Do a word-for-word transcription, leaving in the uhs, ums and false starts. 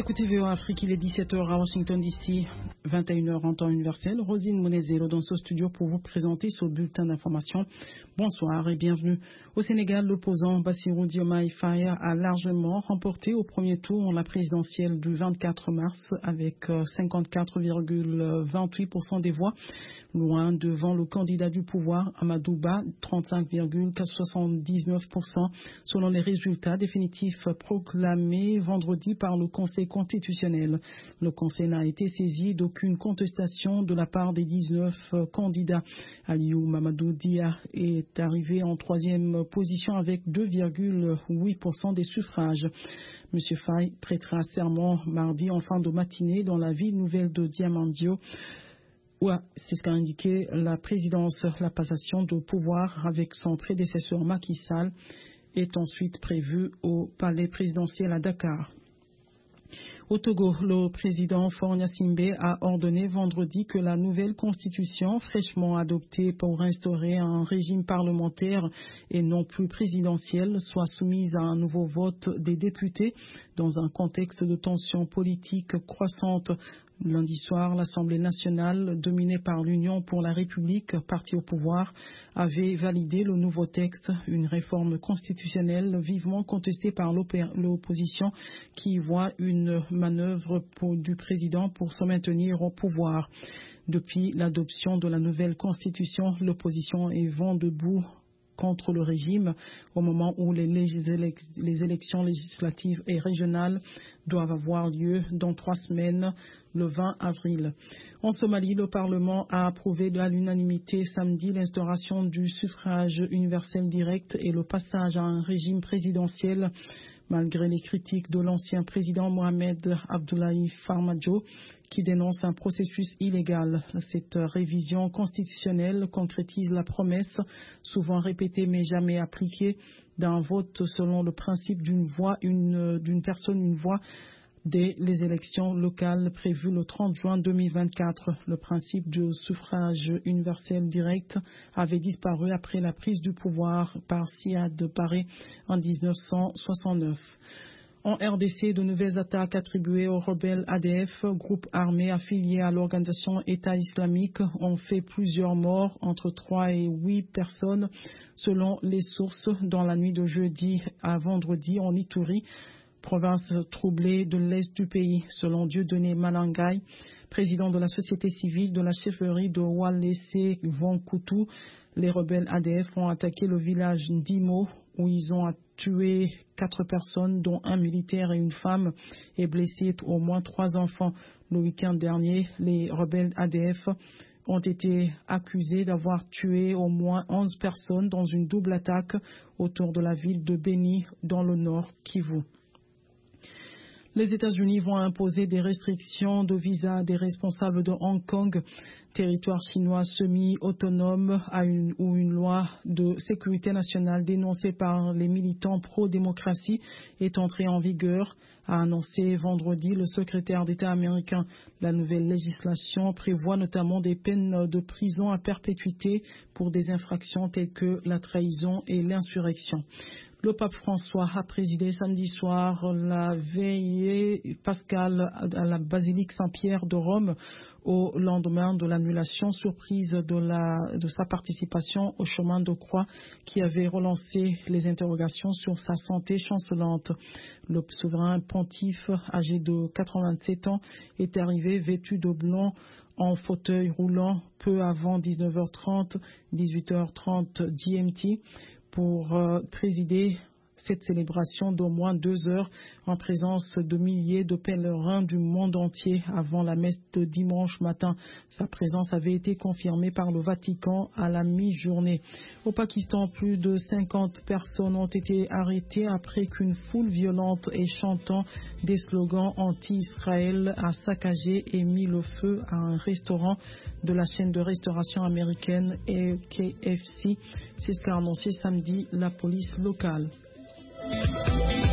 écoutez V O A Afrique, il est dix-sept heures à Washington D C, vingt et une heures en temps universel. Rosine Monezero dans ce studio pour vous présenter ce bulletin d'information. Bonsoir et bienvenue. Au Sénégal, l'opposant Bassirou Diomaye Faye a largement remporté au premier tour la présidentielle du vingt-quatre mars avec cinquante-quatre virgule vingt-huit pour cent des voix, loin devant le candidat du pouvoir Amadou Ba, trente-cinq virgule soixante-dix-neuf pour cent selon les résultats définitifs proclamés vendredi par le Conseil constitutionnel. Le Conseil n'a été saisi d'aucune contestation de la part des dix-neuf candidats. Aliou Mamadou Dia est arrivé en troisième position avec deux virgule huit pour cent des suffrages. Monsieur Faye prêtera serment mardi en fin de matinée dans la ville nouvelle de Diamandio. Ouais, c'est ce qu'a indiqué la présidence. La passation de pouvoir avec son prédécesseur Macky Sall est ensuite prévue au palais présidentiel à Dakar. Au Togo, le président Faure Gnassingbé a ordonné vendredi que la nouvelle constitution fraîchement adoptée pour instaurer un régime parlementaire et non plus présidentiel soit soumise à un nouveau vote des députés dans un contexte de tensions politiques croissantes. Lundi soir, l'Assemblée nationale, dominée par l'Union pour la République, parti au pouvoir, avait validé le nouveau texte, une réforme constitutionnelle vivement contestée par l'opposition qui voit une manœuvre pour, du président pour se maintenir au pouvoir. Depuis l'adoption de la nouvelle constitution, l'opposition est vent debout contre le régime au moment où les, les élections législatives et régionales doivent avoir lieu dans trois semaines, le vingt avril. En Somalie, le Parlement a approuvé à l'unanimité samedi l'instauration du suffrage universel direct et le passage à un régime présidentiel. Malgré les critiques de l'ancien président Mohamed Abdullahi Farmajo, qui dénonce un processus illégal. Cette révision constitutionnelle concrétise la promesse, souvent répétée mais jamais appliquée, d'un vote selon le principe d'une voix, une, d'une personne, une voix, dès les élections locales prévues le trente juin deux mille vingt-quatre. Le principe du suffrage universel direct avait disparu après la prise du pouvoir par Siad Barre en dix-neuf cent soixante-neuf. En R D C, de nouvelles attaques attribuées aux rebelles A D F, groupe armé affilié à l'organisation État islamique, ont fait plusieurs morts, entre trois et huit personnes, selon les sources, dans la nuit de jeudi à vendredi en Ituri, province troublée de l'est du pays, selon Dieudonné Malangay, président de la société civile de la chefferie de Walese Vonkoutou. Les rebelles A D F ont attaqué le village d'Imo, où ils ont tué quatre personnes, dont un militaire et une femme, et blessé au moins trois enfants. Le week-end dernier, les rebelles A D F ont été accusés d'avoir tué au moins onze personnes dans une double attaque autour de la ville de Beni, dans le nord Kivu. Les États-Unis vont imposer des restrictions de visa à des responsables de Hong Kong, territoire chinois semi-autonome, à une, où une loi de sécurité nationale dénoncée par les militants pro-démocratie est entrée en vigueur, a annoncé vendredi le secrétaire d'État américain. La nouvelle législation prévoit notamment des peines de prison à perpétuité pour des infractions telles que la trahison et l'insurrection. Le pape François a présidé samedi soir la veillée pascale à la basilique Saint-Pierre de Rome au lendemain de l'annulation surprise de, la, de sa participation au chemin de croix qui avait relancé les interrogations sur sa santé chancelante. Le souverain pontife, âgé de quatre-vingt-sept ans, est arrivé vêtu de blanc en fauteuil roulant peu avant dix-neuf heures trente, dix-huit heures trente G M T pour euh, présider cette célébration d'au moins deux heures en présence de milliers de pèlerins du monde entier avant la messe de dimanche matin. Sa présence avait été confirmée par le Vatican à la mi-journée. Au Pakistan, plus de cinquante personnes ont été arrêtées après qu'une foule violente et chantant des slogans anti-Israël a saccagé et mis le feu à un restaurant de la chaîne de restauration américaine K F C. C'est ce qu'a annoncé samedi la police locale.